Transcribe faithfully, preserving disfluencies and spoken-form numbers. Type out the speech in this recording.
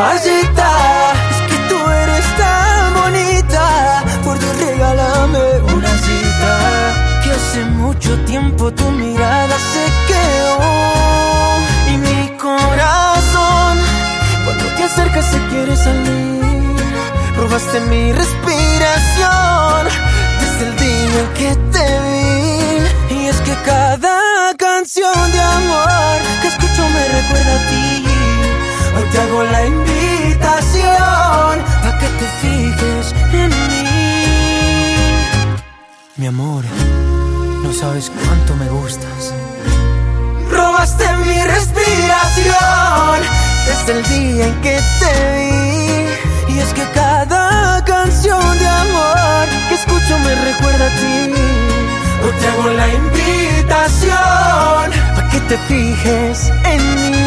mamacita. Es que tú eres tan bonita, por Dios regálame una cita. Que hace mucho tiempo tu mirada se quedó y mi corazón, cuando te acercas se quiere salir. Robaste mi respiración desde el día en que te vi. Y es que cada canción de amor que escucho me recuerda a ti. Hoy te hago la invitación pa' que te fijes en mí. Mi amor, no sabes cuánto me gustas. Robaste mi respiración desde el día en que te vi. Y es que cada canción de amor que escucho me recuerda a ti. Hoy te hago la invitación pa' que te fijes en mí.